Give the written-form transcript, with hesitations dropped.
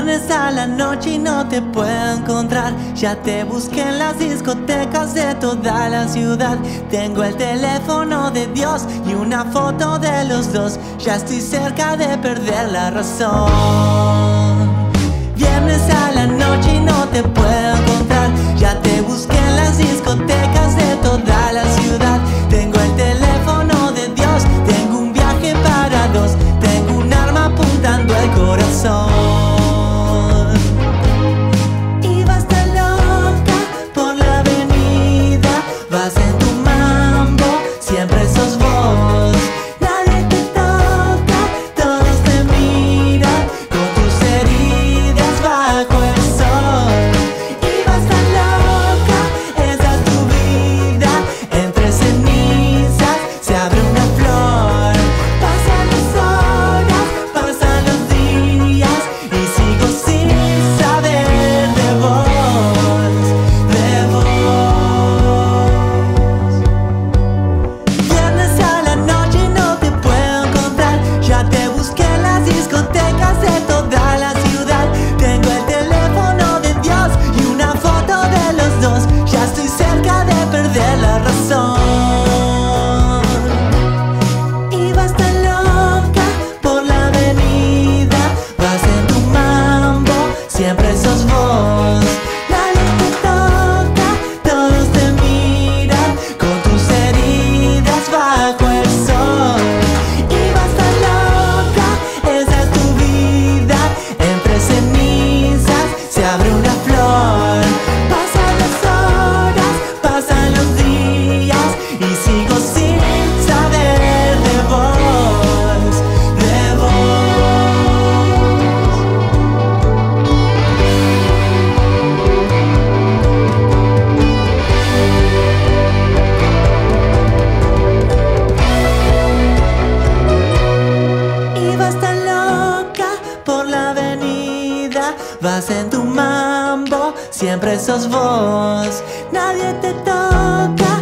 Viernes a la noche y no te puedo encontrar. Ya te busqué en las discotecas de toda la ciudad. Tengo el teléfono de Dios y una foto de los dos. Ya estoy cerca de perder la razón. Viernes a la noche y no te puedo encontrar. Ya te busqué en las discotecas de toda la ciudad. Tengo el teléfono de Dios, tengo un viaje para dos. Tengo un arma apuntando al corazón. Siempre sos vos, nadie te toca, todos te miran con tus heridas bajo el sol. Y vas tan loca, esa es tu vida, entre cenizas se abre una flor. Pasan las horas, pasan los días y sigo sin saber de vos, de vos. Siempre sos vos, nadie te toca, todos te miran con tus heridas bajo el sol. Y vas tan loca, esa es tu vida, entre cenizas se abre una flor. Pasan las horas, pasan los días y sigo sin saber de vos, de vos. Vas en tu mambo, siempre sos vos, nadie te toca.